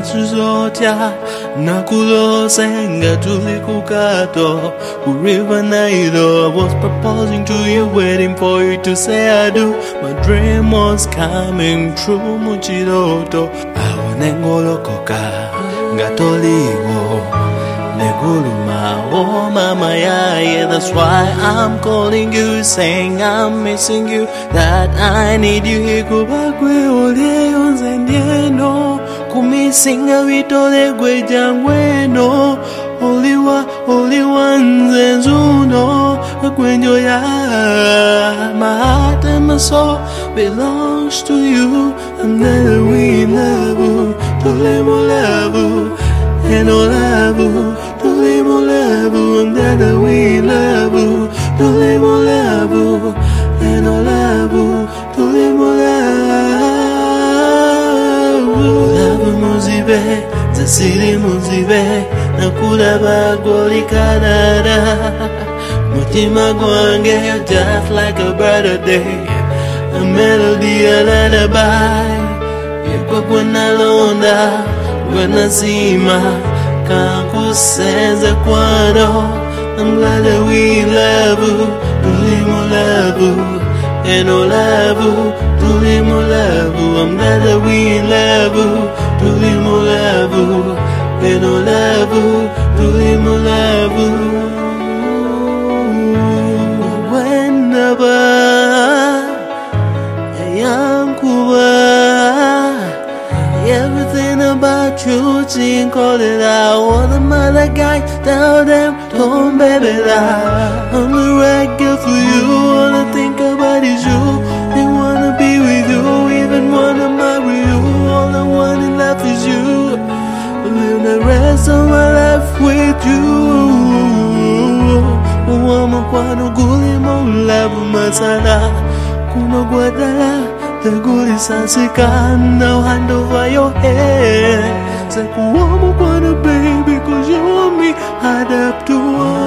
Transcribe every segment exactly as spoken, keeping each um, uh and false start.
suzotya nakulose ngatuli kukato River Nile. I was proposing to you, waiting for you to say I do. My dream was coming true, muchiroto awanengolokoka ngatoliwo neguluma. Oh mama, yeah, yeah, that's why I'm calling you, saying I'm missing you, that I need you. Ikubagwe olieyo zendieno kumisinga vitole gwe jangweno oliwa oliwa nzenzuno gwenjo ya. My heart and my soul belongs to you. I'm never we love you, to live love you, and all love you, to live love you. I'm never we love you, to live love you, and all love you, to live love you. Love muzibe, zasiri muzibe, nakulaba goli kanada. Mutima gwange, you're just like a birthday, a melody, a lullaby. Yekwa gwana londa, gwana sima, kankusenza kwano. I'm glad that we love you, tulimo love you, and all love you, tulimo love you. I'm glad that we love you, tulimo love you, and all love you, tulimo love you. Whenever young Cuba, everything about you, sing, call it out. All the mother guys, tell them, don't baby lie. I'm the right girl for you, all I think about is you. They wanna be with you, even wanna marry you. All I want in life is you. I'll live the rest of my life with you. Wama kwano guli maulabu masala, kuno guadala, the guli sasika. Now hand over your head. Say wama kwano baby, cause you and me had up to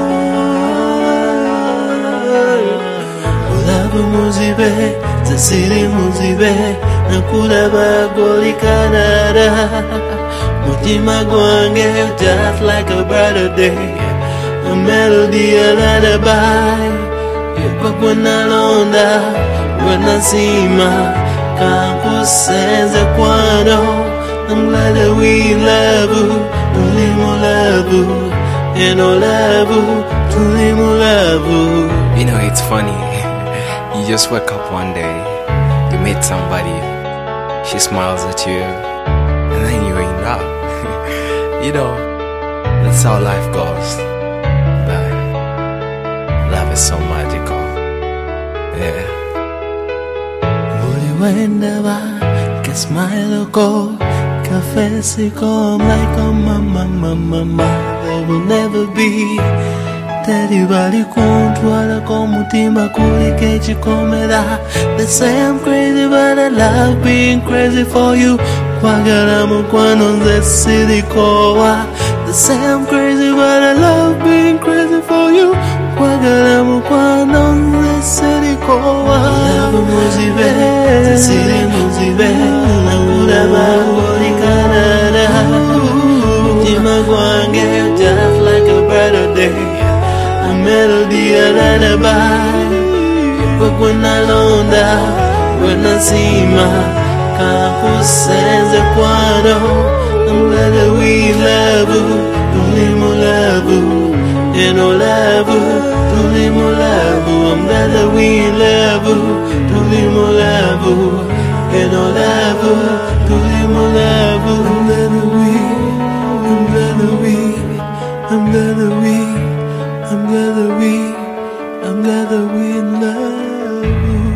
one. Ulabu muzibe, zasiri muzibe, nakulaba goli kanada. Mutima gwange, just like a birthday, a melody, a lullaby. Yekwa gwana londa, gwana sima, kankusenza kwano. I'm glad that we love you, tulimo love you, and all love you, tulimo love you. You know, it's funny. You just wake up one day, you meet somebody, she smiles at you, and then you're in love. You know, that's how life goes. But love is so magical. Yeah. Whenever can smile go, can face it come like a mama, mama, mama. There will never be Teddy bali kuntwala komutima kuli kechi komera. They say I'm crazy but I love being crazy for you. Kwagala mukwano nze sirikowa. They say I'm crazy but I love being crazy for you. Kwagala mukwano nze sirikowa. Love muzibe, zasiri muzibe, nakulaba goli kanada. Mutima gwange, just like a birthday, a melody, a lullaby. Yekwa gwana londa, gwana sima, kankusenza kwano. I'm glad that we love you, tulimo love you, and all love you, tulimo love you. I'm glad that we love you, tulimo love you, and all love you, tulimo love you. I'm glad that we, I'm glad that we, I'm glad that we, I'm glad that we, I'm glad that we love you.